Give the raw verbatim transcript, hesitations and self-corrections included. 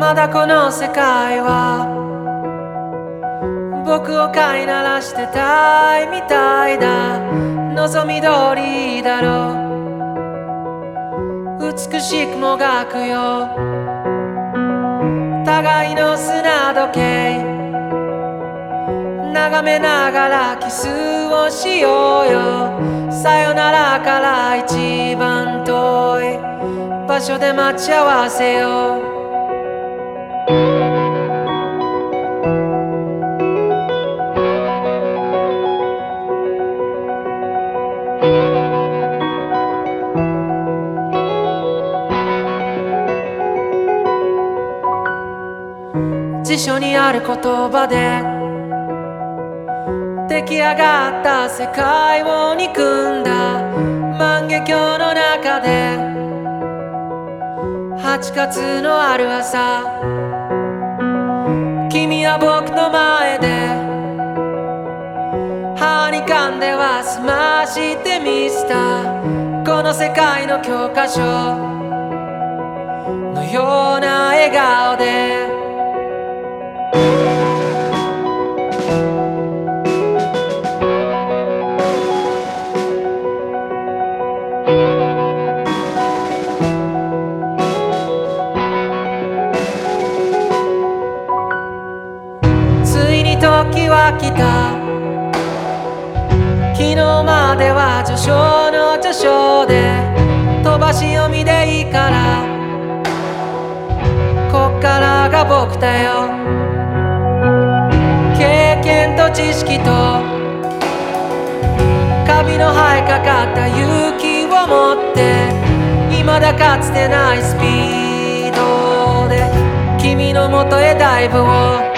まだこの世界は僕を飼いならしてたいみたいだ。望み通りだろう、美しくもがくよ互いの砂時計。眺めながらキスをしようよ。さよならから一番遠い場所で待ち合わせよう。辞書にある言葉で出来上がった世界を憎んだ万華鏡の中ではちがつのある朝、君は僕の前で歯に噛んでは済ましてみせたこの世界の教科書のような笑顔で。ついに時は来た。昨日までは序章の序章で飛ばし読みでいいからこっからが僕だよ。経験と知識とカビの生えかかった勇気を持って未だかつてないスピードで君の元へダイブを